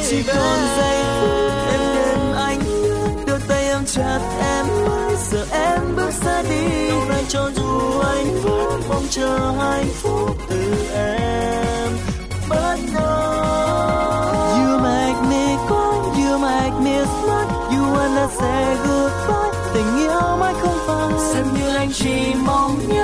Chỉ còn giây phút em đêm anh đưa tay em chặt em mới giờ em bước ra đi. Đâu lại cho dù anh vẫn mong chờ hạnh phúc từ em bất ngờ. You make me cry, you make me smile, you wanna say goodbye. Tình yêu mãi không phai, xem như anh chỉ mong nhớ